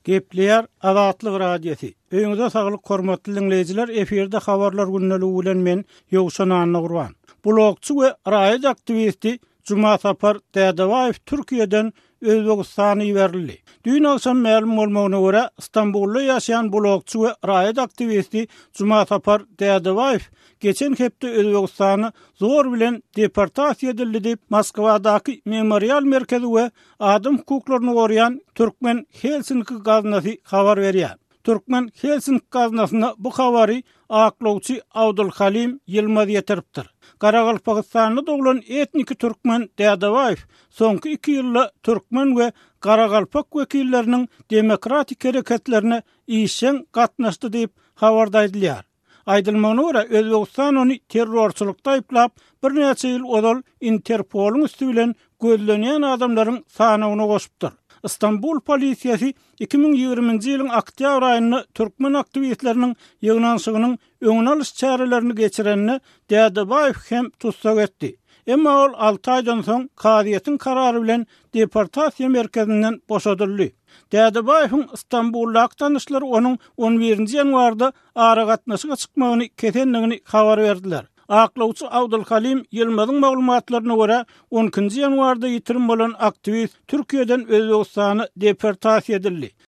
Gepleýär Azatlyk radiosi. Öňüňizde saglyk hormatly dinleýijiler, eferde habarlar günneligi bilen men Ýowşan Anna Gurban. Blogçy we raýat aktivisti Juma Sapar Dädebaýew Türkiýeden Özbegistana ýerildi. Dün akşam ma'lum bolmagyna görä İstanbulda ýaşaýan blogçy we raýat aktivisti Juma Sapar Dädebaýew geçen hepde Özbegistany zor bilen deportasiýa edildi diýip Moskwadaky Memorial merkezi we adam hukuklaryny goraýan Türkmen Helsinki gaznasy habar berýär. Türkmen Helsinki gaznasyna bu habary aklawçy Abdulhalim Yılmaz ýetiripdir. Garagalpakistanly doglan etniki Türkmen Dädebaýew soňky 2 ýylda Türkmen we Garagalpak wekilleriniň demokratik hereketlerine işen gatnaşdy diýip habarda edilýär. Aýdylmagyna görä Özbegistan ony terrorçylykda aýplap bir neçe ýyl odal Interpoluň üstü bilen gözlenýän adamlaryň sanawyna goşupdyr. İstanbul polisiýasy 2020-nji ýylyň oktyabr aýynda Türkmen aktivistleriniň ýygnanşygynyň öňüne alyş çärelerini geçirenini Dädebaýew hem tutsak etdi. Emma ol 6 aýdan soň kaziýetiň karary bilen deportasiýa merkezinden boşadyldy. Dädebaýewiň İstanbulda tanışlary onuň 11-nji ýanwarda ara gatnaşyga çykmagyny ketenligini habar berdiler. Aklawçy Abdulhalim Yılmazyň maglumatlaryna görä 12-nji ýanwarda ýitirim bolan aktivist Türkiýeden Özbegistana deportasiýa edildi.